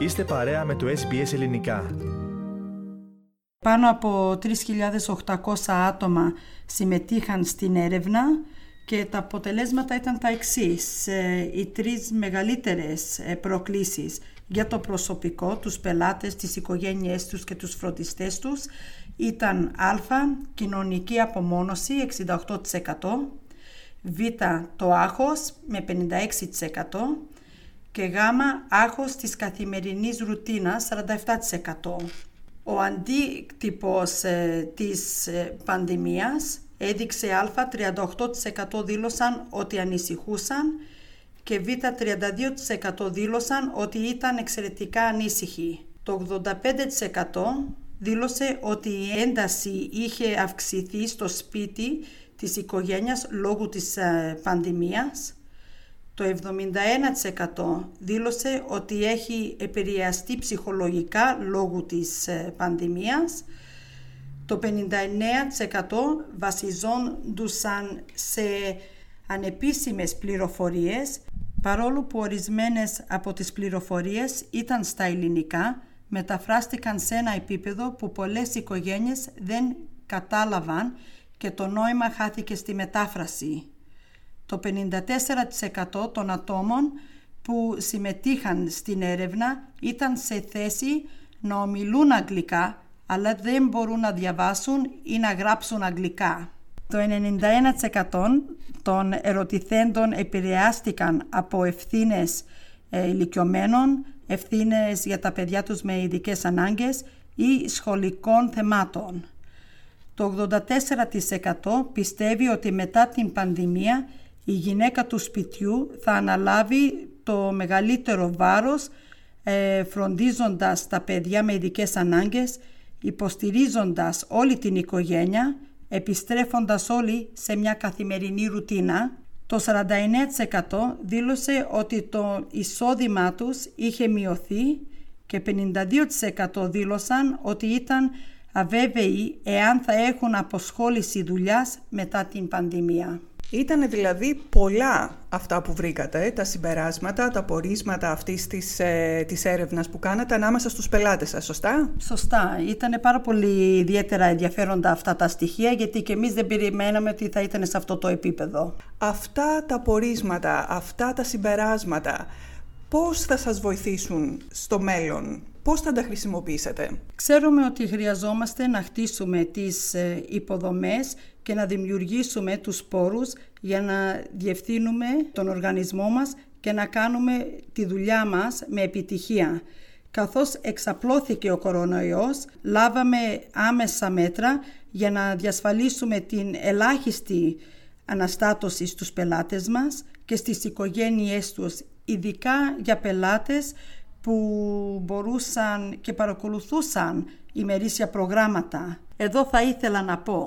Είστε παρέα με το SBS Ελληνικά. Πάνω από 3.800 άτομα συμμετείχαν στην έρευνα και τα αποτελέσματα ήταν τα εξής. Οι τρεις μεγαλύτερες προκλήσεις για το προσωπικό, τους πελάτες, τις οικογένειές τους και τους φροντιστές τους ήταν α. Κοινωνική απομόνωση 68%, β. Το άγχος με 56% και γ. Άγχος της καθημερινής ρουτίνας 47%. Ο αντίκτυπος της πανδημίας έδειξε α. 38% δήλωσαν ότι ανησυχούσαν και β. 32% δήλωσαν ότι ήταν εξαιρετικά ανήσυχοι. Το 85% δήλωσε ότι η ένταση είχε αυξηθεί στο σπίτι της οικογένειας λόγω της πανδημίας. Το 71% δήλωσε ότι έχει επηρεαστεί ψυχολογικά λόγω της πανδημίας. Το 59% βασιζόντουσαν σε ανεπίσημες πληροφορίες, παρόλο που ορισμένες από τις πληροφορίες ήταν στα ελληνικά, μεταφράστηκαν σε ένα επίπεδο που πολλές οικογένειες δεν κατάλαβαν και το νόημα χάθηκε στη μετάφραση. Το 54% των ατόμων που συμμετείχαν στην έρευνα ήταν σε θέση να ομιλούν αγγλικά, αλλά δεν μπορούν να διαβάσουν ή να γράψουν αγγλικά. Το 91% των ερωτηθέντων επηρεάστηκαν από ευθύνες ηλικιωμένων, ευθύνες για τα παιδιά τους με ειδικές ανάγκες ή σχολικών θεμάτων. Το 84% πιστεύει ότι μετά την πανδημία η γυναίκα του σπιτιού θα αναλάβει το μεγαλύτερο βάρος, φροντίζοντας τα παιδιά με ειδικές ανάγκες, υποστηρίζοντας όλη την οικογένεια, επιστρέφοντας όλοι σε μια καθημερινή ρουτίνα. Το 49% δήλωσε ότι το εισόδημά τους είχε μειωθεί και 52% δήλωσαν ότι ήταν αβέβαιοι εάν θα έχουν αποσχόληση δουλειάς μετά την πανδημία. Ήτανε δηλαδή πολλά αυτά που βρήκατε, τα συμπεράσματα, τα πορίσματα αυτής της έρευνας που κάνατε ανάμεσα στους πελάτες σας, σωστά? Σωστά. Ήτανε πάρα πολύ ιδιαίτερα ενδιαφέροντα αυτά τα στοιχεία, γιατί και εμείς δεν περιμέναμε ότι θα ήταν σε αυτό το επίπεδο. Αυτά τα πορίσματα, αυτά τα συμπεράσματα, πώς θα σας βοηθήσουν στο μέλλον? Πώς θα τα χρησιμοποιήσετε? Ξέρουμε ότι χρειαζόμαστε να χτίσουμε τις υποδομές και να δημιουργήσουμε τους πόρους για να διευθύνουμε τον οργανισμό μας και να κάνουμε τη δουλειά μας με επιτυχία. Καθώς εξαπλώθηκε ο κορονοϊός, λάβαμε άμεσα μέτρα για να διασφαλίσουμε την ελάχιστη αναστάτωση στους πελάτες μας και στις οικογένειές τους, ειδικά για πελάτες που μπορούσαν και παρακολουθούσαν ημερήσια προγράμματα. Εδώ θα ήθελα να πω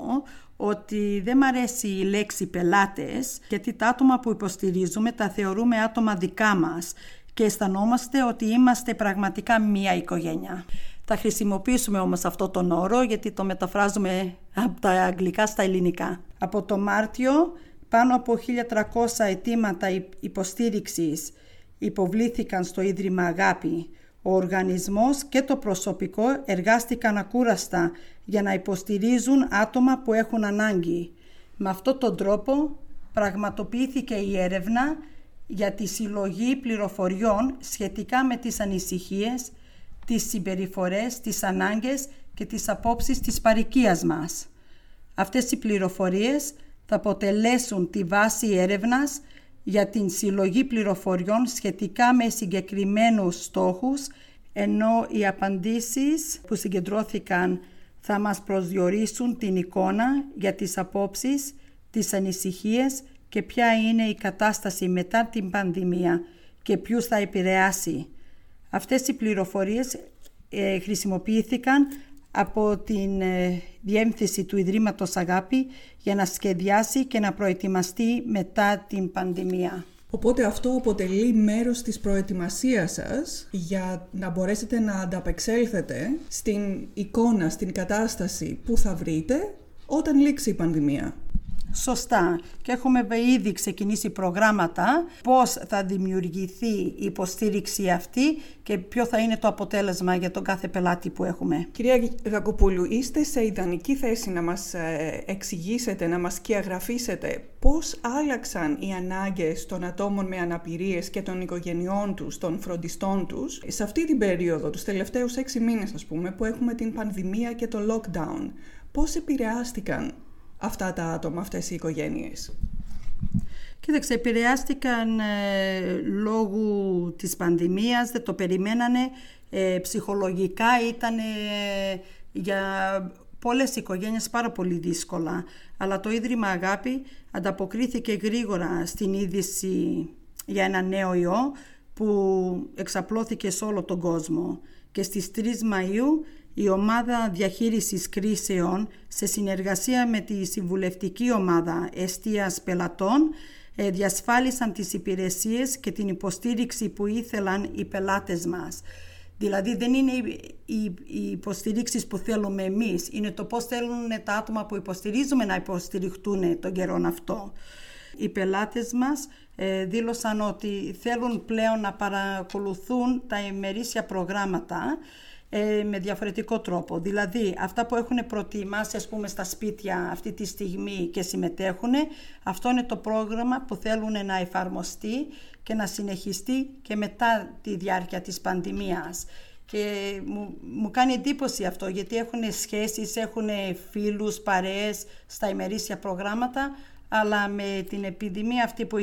ότι δεν μ' αρέσει η λέξη πελάτες, γιατί τα άτομα που υποστηρίζουμε τα θεωρούμε άτομα δικά μας και αισθανόμαστε ότι είμαστε πραγματικά μία οικογένεια. Θα χρησιμοποιήσουμε όμως αυτό τον όρο, γιατί το μεταφράζουμε από τα αγγλικά στα ελληνικά. Από το Μάρτιο πάνω από 1.300 αιτήματα υποστήριξης υποβλήθηκαν στο Ίδρυμα Αγάπη. Ο οργανισμός και το προσωπικό εργάστηκαν ακούραστα για να υποστηρίζουν άτομα που έχουν ανάγκη. Με αυτόν τον τρόπο πραγματοποιήθηκε η έρευνα για τη συλλογή πληροφοριών σχετικά με τις ανησυχίες, τις συμπεριφορές, τις ανάγκες και τις απόψεις της παροικίας μας. Αυτές οι πληροφορίες θα αποτελέσουν τη βάση έρευνας για την συλλογή πληροφοριών σχετικά με συγκεκριμένους στόχους, ενώ οι απαντήσεις που συγκεντρώθηκαν θα μας προσδιορίσουν την εικόνα για τις απόψεις, τις ανησυχίες και ποια είναι η κατάσταση μετά την πανδημία και ποιους θα επηρεάσει. Αυτές οι πληροφορίες χρησιμοποιήθηκαν από την διεύθυνση του Ιδρύματος Αγάπη για να σχεδιάσει και να προετοιμαστεί μετά την πανδημία. Οπότε αυτό αποτελεί μέρος της προετοιμασίας σας για να μπορέσετε να ανταπεξέλθετε στην εικόνα, στην κατάσταση που θα βρείτε όταν λήξει η πανδημία. Σωστά. Και έχουμε ήδη ξεκινήσει προγράμματα πώς θα δημιουργηθεί η υποστήριξη αυτή και ποιο θα είναι το αποτέλεσμα για τον κάθε πελάτη που έχουμε. Κυρία Γακοπούλου, είστε σε ιδανική θέση να μας εξηγήσετε, να μας σκιαγραφίσετε πώς άλλαξαν οι ανάγκες των ατόμων με αναπηρίες και των οικογενειών τους, των φροντιστών τους, σε αυτή την περίοδο, τους τελευταίους 6 μήνες ας πούμε, που έχουμε την πανδημία και το lockdown. Πώς επηρεάστηκαν αυτά τα άτομα, αυτές οι οικογένειες? Κοίταξε, επηρεάστηκαν λόγω της πανδημίας, δεν το περιμένανε, ψυχολογικά ήταν για πολλές οικογένειες πάρα πολύ δύσκολα. Αλλά το Ίδρυμα Αγάπη ανταποκρίθηκε γρήγορα στην είδηση για ένα νέο ιό που εξαπλώθηκε σε όλο τον κόσμο. Και στις 3 Μαΐου η ομάδα διαχείρισης κρίσεων σε συνεργασία με τη συμβουλευτική ομάδα εστίας πελατών διασφάλισαν τις υπηρεσίες και την υποστήριξη που ήθελαν οι πελάτες μας. Δηλαδή δεν είναι οι υποστηρίξεις που θέλουμε εμείς, είναι το πώς θέλουν τα άτομα που υποστηρίζουμε να υποστηριχτούν τον καιρό αυτό. Οι πελάτες μας δήλωσαν ότι θέλουν πλέον να παρακολουθούν τα ημερήσια προγράμματα με διαφορετικό τρόπο. Δηλαδή αυτά που έχουν προτιμάσει ας πούμε στα σπίτια αυτή τη στιγμή και συμμετέχουν, αυτό είναι το πρόγραμμα που θέλουν να εφαρμοστεί και να συνεχιστεί και μετά τη διάρκεια της πανδημίας. Και μου κάνει εντύπωση αυτό, γιατί έχουν σχέσεις, έχουν φίλους, παρέες στα ημερήσια προγράμματα, αλλά με την επιδημία αυτή που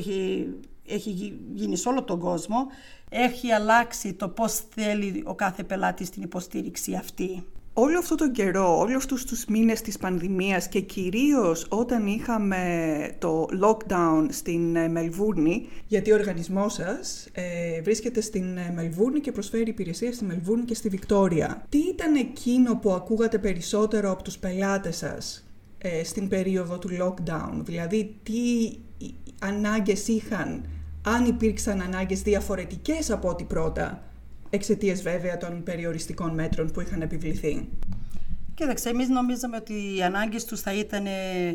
έχει γίνει σε όλο τον κόσμο, έχει αλλάξει το πώς θέλει ο κάθε πελάτης την υποστήριξη αυτή. Όλο αυτόν τον καιρό, όλους αυτούς τους μήνες της πανδημίας και κυρίως όταν είχαμε το lockdown στην Μελβούρνη, γιατί ο οργανισμός σας βρίσκεται στην Μελβούρνη και προσφέρει υπηρεσίες στη Μελβούρνη και στη Βικτόρια. Τι ήταν εκείνο που ακούγατε περισσότερο από τους πελάτες σας στην περίοδο του lockdown? Δηλαδή τι ανάγκες είχαν, αν υπήρξαν ανάγκες διαφορετικές από ό,τι πρώτα, εξαιτίας βέβαια των περιοριστικών μέτρων που είχαν επιβληθεί? Κοίταξε, εμείς νομίζαμε ότι οι ανάγκες τους θα ήταν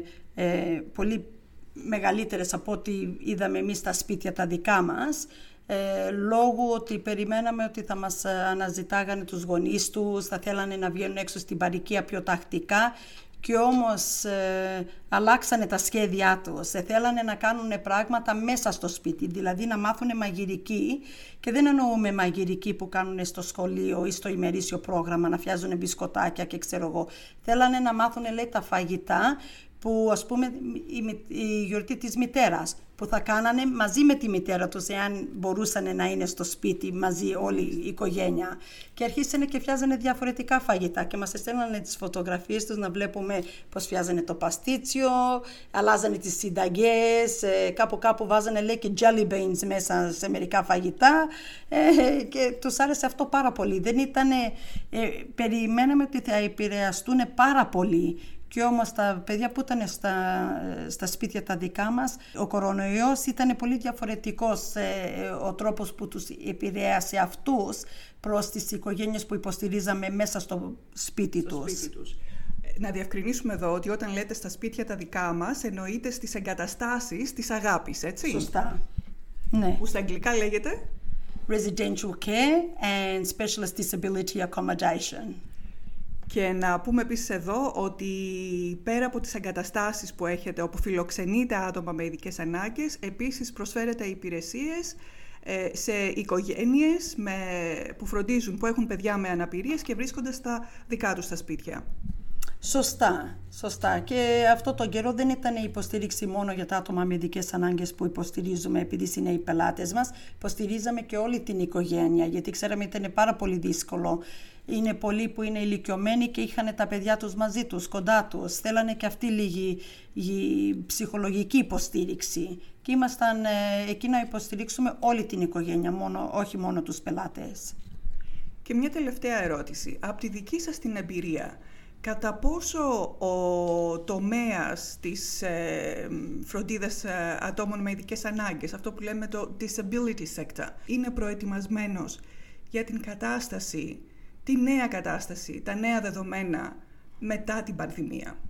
πολύ μεγαλύτερες από ό,τι είδαμε εμείς στα σπίτια τα δικά μας, λόγω ότι περιμέναμε ότι θα μας αναζητάγανε τους γονείς τους, θα θέλανε να βγαίνουν έξω στην παροικία πιο τακτικά. Και όμως αλλάξανε τα σχέδιά τους, θέλανε να κάνουν πράγματα μέσα στο σπίτι, δηλαδή να μάθουν μαγειρική, και δεν εννοούμε μαγειρική που κάνουν στο σχολείο ή στο ημερήσιο πρόγραμμα, να φτιάζουν μπισκοτάκια και ξέρω εγώ. Θέλανε να μάθουν, λέει, τα φαγητά που ας πούμε η γιορτή της μητέρας, που θα κάνανε μαζί με τη μητέρα τους, εάν μπορούσαν να είναι στο σπίτι μαζί όλη η οικογένεια. Και αρχίσανε και φτιάζανε διαφορετικά φαγητά και μας στέλνανε τις φωτογραφίες τους να βλέπουμε πώς φτιάζανε το παστίτσιο, αλλάζανε τις συνταγές, κάπου βάζανε, λέει, και jelly beans μέσα σε μερικά φαγητά, και τους άρεσε αυτό πάρα πολύ. Δεν ήτανε, περιμέναμε ότι θα επηρεαστούν πάρα πολύ. Και όμως τα παιδιά που ήταν στα σπίτια τα δικά μας, ο κορονοϊός ήταν πολύ διαφορετικός ο τρόπος που τους επηρέασε αυτούς προς τις οικογένειες που υποστηρίζαμε μέσα στο σπίτι τους. Να διευκρινίσουμε εδώ ότι όταν λέτε στα σπίτια τα δικά μας, εννοείται στις εγκαταστάσεις της αγάπης, έτσι? Σωστά. Ναι. Που στα αγγλικά λέγεται Residential Care and Specialist Disability Accommodation. Και να πούμε επίσης εδώ ότι πέρα από τις εγκαταστάσεις που έχετε όπου φιλοξενείτε άτομα με ειδικές ανάγκες, επίσης προσφέρετε υπηρεσίες σε οικογένειες που φροντίζουν, που έχουν παιδιά με αναπηρίες και βρίσκονται στα δικά τους τα σπίτια. Σωστά. Και αυτό τον καιρό δεν ήταν η υποστήριξη μόνο για τα άτομα με ειδικές ανάγκες που υποστηρίζουμε επειδή είναι οι πελάτες μας. Υποστηρίζαμε και όλη την οικογένεια, γιατί ξέραμε ότι ήταν πάρα πολύ δύσκολο. Είναι πολλοί που είναι ηλικιωμένοι και είχαν τα παιδιά τους μαζί τους, κοντά τους. Θέλανε και αυτοί λίγη ψυχολογική υποστήριξη. Και ήμασταν εκεί να υποστηρίξουμε όλη την οικογένεια, όχι μόνο τους πελάτες. Και μια τελευταία ερώτηση. Από τη δική σας την εμπειρία, κατά πόσο ο τομέας της φροντίδας ατόμων με ειδικές ανάγκες, αυτό που λέμε το disability sector, είναι προετοιμασμένος για την κατάσταση, τη νέα κατάσταση, τα νέα δεδομένα μετά την πανδημία?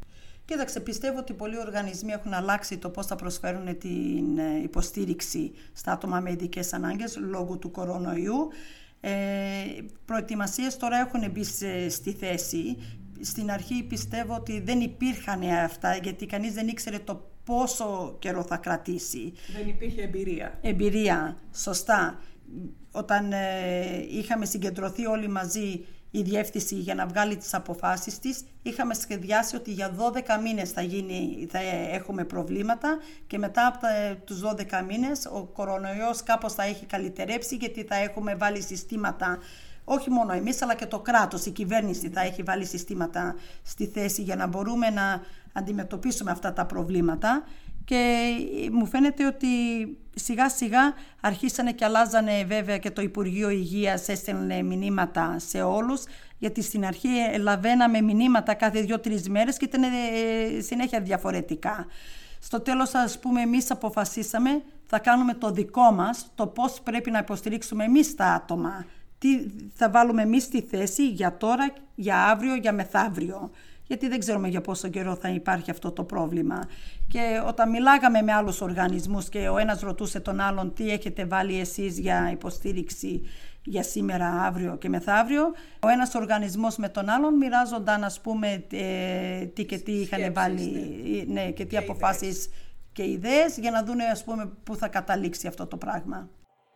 Κοίταξε, πιστεύω ότι πολλοί οργανισμοί έχουν αλλάξει το πώς θα προσφέρουν την υποστήριξη στα άτομα με ειδικές ανάγκες λόγω του κορονοϊού. Προετοιμασίες τώρα έχουν μπει στη θέση. Στην αρχή πιστεύω ότι δεν υπήρχαν αυτά, γιατί κανείς δεν ήξερε το πόσο καιρό θα κρατήσει. Δεν υπήρχε εμπειρία. Εμπειρία, σωστά. Όταν είχαμε συγκεντρωθεί όλοι μαζί η διεύθυνση για να βγάλει τις αποφάσεις της, είχαμε σχεδιάσει ότι για 12 μήνες θα έχουμε προβλήματα και μετά από τους 12 μήνες ο κορονοϊός κάπως θα έχει καλυτερέψει, γιατί θα έχουμε βάλει συστήματα, όχι μόνο εμείς αλλά και το κράτος, η κυβέρνηση θα έχει βάλει συστήματα στη θέση για να μπορούμε να αντιμετωπίσουμε αυτά τα προβλήματα. Και μου φαίνεται ότι σιγά σιγά αρχίσανε και αλλάζανε, βέβαια και το Υπουργείο Υγείας έστελνε μηνύματα σε όλους, γιατί στην αρχή λαβαίναμε μηνύματα κάθε 2-3 μέρες και ήταν συνέχεια διαφορετικά. Στο τέλος, ας πούμε, εμείς αποφασίσαμε, θα κάνουμε το δικό μας, το πώς πρέπει να υποστηρίξουμε εμείς τα άτομα. Τι θα βάλουμε εμείς στη θέση για τώρα, για αύριο, για μεθαύριο. Γιατί δεν ξέρουμε για πόσο καιρό θα υπάρχει αυτό το πρόβλημα. Και όταν μιλάγαμε με άλλους οργανισμούς και ο ένας ρωτούσε τον άλλον τι έχετε βάλει εσείς για υποστήριξη για σήμερα, αύριο και μεθαύριο, ο ένας οργανισμός με τον άλλον μοιράζονταν, ας πούμε, τι και τι είχαν βάλει, ναι, και τι αποφάσεις και ιδέες για να δούνε, ας πούμε, πού θα καταλήξει αυτό το πράγμα.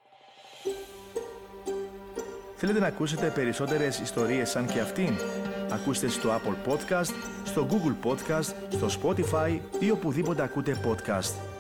Θέλετε να ακούσετε περισσότερες ιστορίες σαν και αυτήν? Ακούστε στο Apple Podcast, στο Google Podcast, στο Spotify ή οπουδήποτε ακούτε podcast.